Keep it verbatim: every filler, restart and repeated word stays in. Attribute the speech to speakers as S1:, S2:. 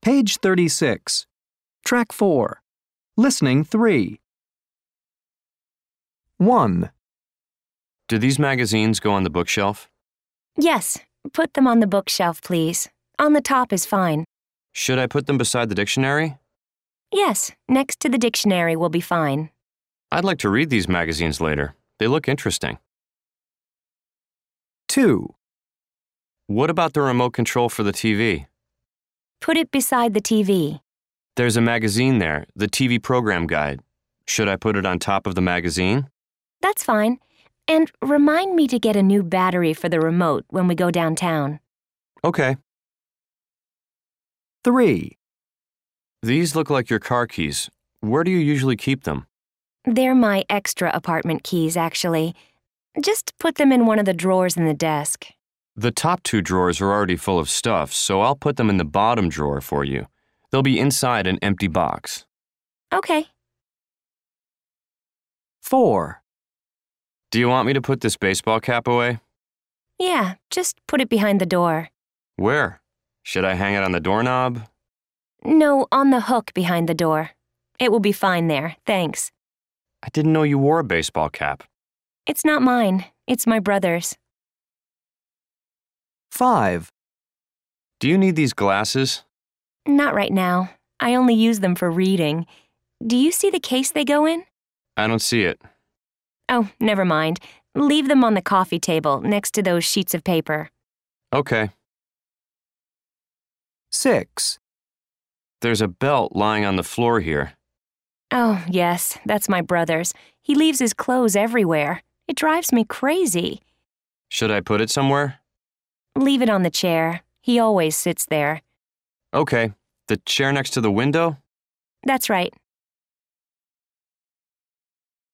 S1: Page thirty-six. Track four. Listening three. one.
S2: Do these magazines go on the bookshelf?
S3: Yes, put them on the bookshelf, please. On the top is fine.
S2: Should I put them beside the dictionary?
S3: Yes, next to the dictionary will be fine.
S2: I'd like to read these magazines later. They look interesting.
S1: two.
S2: What about the remote control for the T V?
S3: Put it beside the T V.
S2: There's a magazine there, the T V program guide. Should I put it on top of the magazine?
S3: That's fine. And remind me to get a new battery for the remote when we go downtown.
S2: Okay.
S1: three.
S2: These look like your car keys. Where do you usually keep them?
S3: They're my extra apartment keys, actually. Just put them in one of the drawers in the desk.
S2: The top two drawers are already full of stuff, so I'll put them in the bottom drawer for you. They'll be inside an empty box.
S3: Okay.
S1: four.
S2: Do you want me to put this baseball cap away?
S3: Yeah, just put it behind the door.
S2: Where? Should I hang it on the doorknob?
S3: No, on the hook behind the door. It will be fine there, thanks.
S2: I didn't know you wore a baseball cap.
S3: It's not mine. It's my brother's.
S1: five.
S2: Do you need these glasses?
S3: Not right now. I only use them for reading. Do you see the case they go in?
S2: I don't see it.
S3: Oh, never mind. Leave them on the coffee table next to those sheets of paper.
S2: Okay.
S1: six.
S2: There's a belt lying on the floor here.
S3: Oh, yes, that's my brother's. He leaves his clothes everywhere. It drives me crazy.
S2: Should I put it somewhere?
S3: Leave it on the chair. He always sits there.
S2: Okay. The chair next to the window?
S3: That's right.